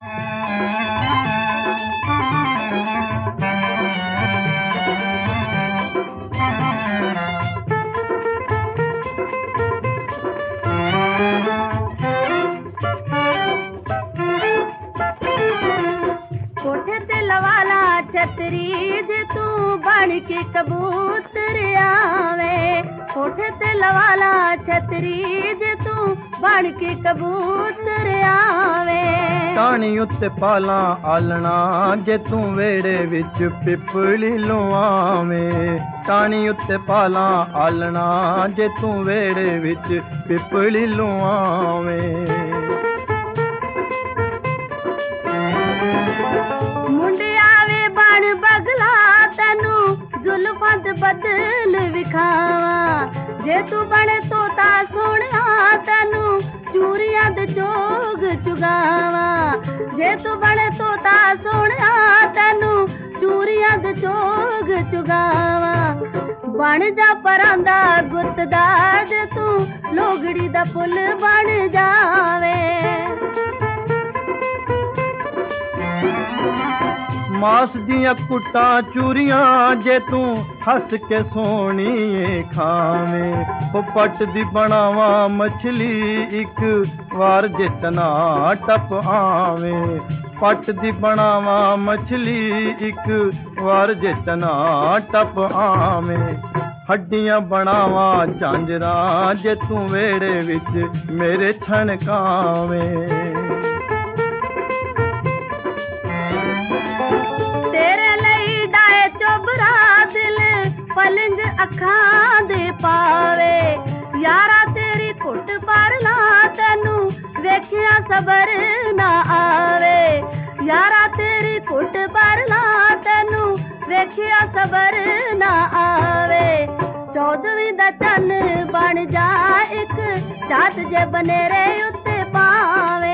कोठे ते लवाला छतरी जे तू बन के कबूतर आवे। कोठे ते लवाला छतरी जे तू बन के कबूतर आवे। टाणी उत्ते पाला आलना जे तू वेड़े विच पिपली लुआवें। टाणी उत्ते पाला आलना जे तू वेड़े विच पिपली लुआवें। जुल्फां दे बदल विखावा जे तू बने तोता सोहणिया तैनू चूरियां दे चोग चुगावा। जे तू बने तोता सोहणिया तैनू चूरियां दे चोग चुगावा। बन जा परांदा गुत्तदा जे तू लोगड़ी दा पुल बन जावे। मास दियां कुट्टां चूरियां जे तू हस के सोनी खावें। ओ पट दी बनावा मछली एक वार जे तना टप आवें। पट दी बनावा मछली एक वार जे तना टप आवें। हड्डियां बनावा झांजरा जे तू वेड़े विच मेरे छणकावें। पलंग अखां दे पावे यारा तेरी घुट पर ला तैनू वेखिया सबर ना आवे। यारा तेरी घुट पर ला तैनू वेखिया सबर ना आवे। चौदहवीं दा चन्न बन जा एक जात जे बनेरे उत्ते पावे।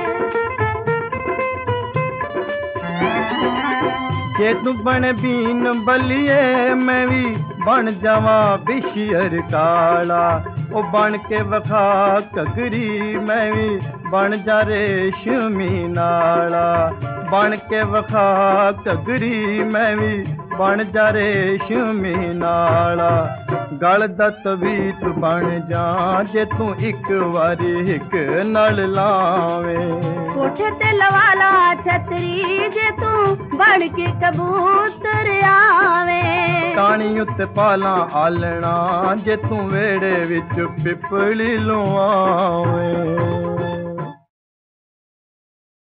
जे तू बने बीन बलिए मैं भी बन जावा बिशियर काला। ओ बन के वखा घगरी मैं भी बन जा रेशमी नाला। बन के वखा घगरी मैं भी बन जा रेशमी नाला। गल दा तवीत बन जा जे तू एक वारी हिक नल लावें। कोठे ते लवाला छतरी जे तू बन के कबूतर आवे। टाणी उत्ते पाला आलना जे तू वेड़े विच पिपली लुआवें।